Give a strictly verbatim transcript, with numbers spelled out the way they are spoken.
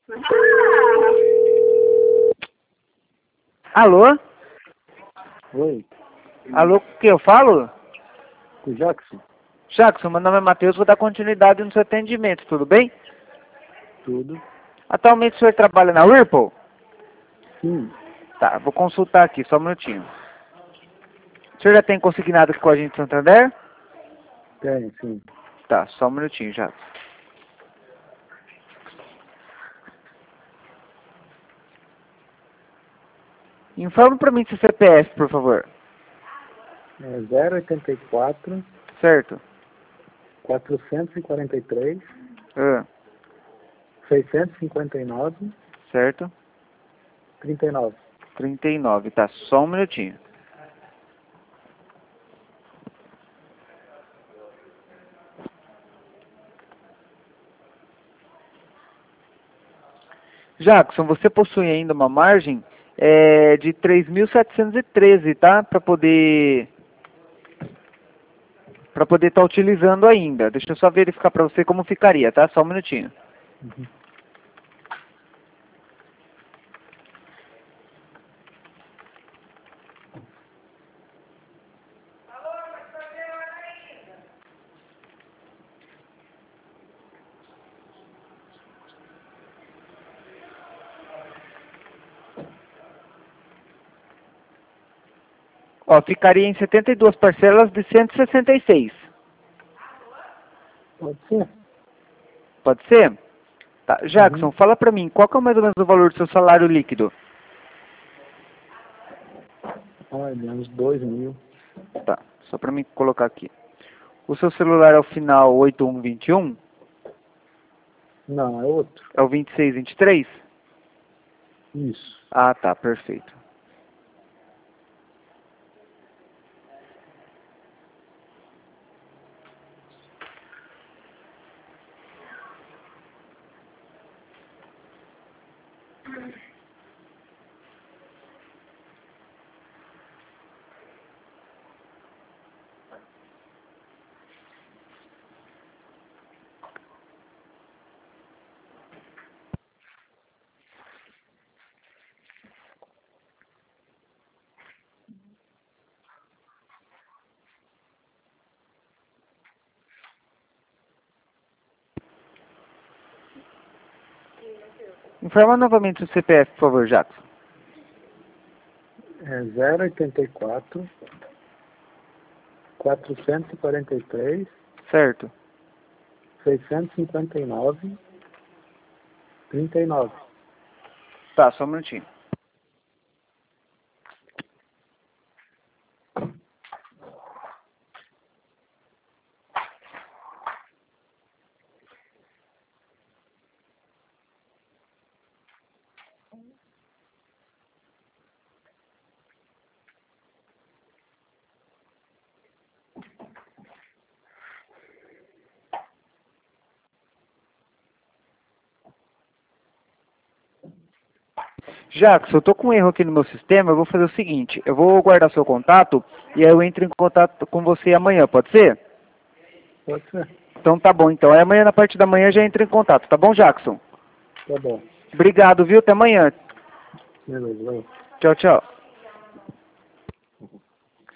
Alô? Oi, Alô, o que eu falo? o Jackson? Jackson, meu nome é Matheus, vou dar continuidade no seu atendimento, tudo bem? Tudo? Atualmente o senhor trabalha na Whirlpool? Sim, Tá, vou consultar aqui, só um minutinho. O senhor já tem consignado aqui com a gente em Santander? tem, sim. Tá, só um minutinho, Jackson. Informe pra mim seu C P F, por favor. É zero oitenta e quatro, Certo? quatrocentos e quarenta e três, Ah, seiscentos e cinquenta e nove, certo? trinta e nove. trinta e nove, tá, só um minutinho. Jackson, você possui ainda uma margem é, de três mil setecentos e treze, tá? Para poder para poder estar utilizando ainda. Deixa eu só verificar para você como ficaria, tá? Só um minutinho. Uhum. Ó, ficaria em setenta e duas parcelas de cento e sessenta e seis. Pode ser? Pode ser? Tá. Jackson, Uhum. fala pra mim, qual que é mais ou menos o valor do seu salário líquido? Olha, uns dois mil. Tá, só pra mim colocar aqui. O seu celular é o final oito um dois um? Não, é outro. É o vinte e seis vinte e três? Isso. Ah, tá, perfeito. Informa novamente o C P F, por favor, Jackson. É zero oitenta e quatro, quatrocentos e quarenta e três, Certo? seiscentos e cinquenta e nove, trinta e nove. Tá, só um minutinho. Jackson, eu tô com um erro aqui no meu sistema, eu vou fazer o seguinte, eu vou guardar seu contato e aí eu entro em contato com você amanhã, pode ser? Pode ser? Então tá bom, então. Aí amanhã na parte da manhã já entra em contato, tá bom, Jackson? Tá bom. Obrigado, viu? Até amanhã. Beleza, valeu. Tchau, tchau.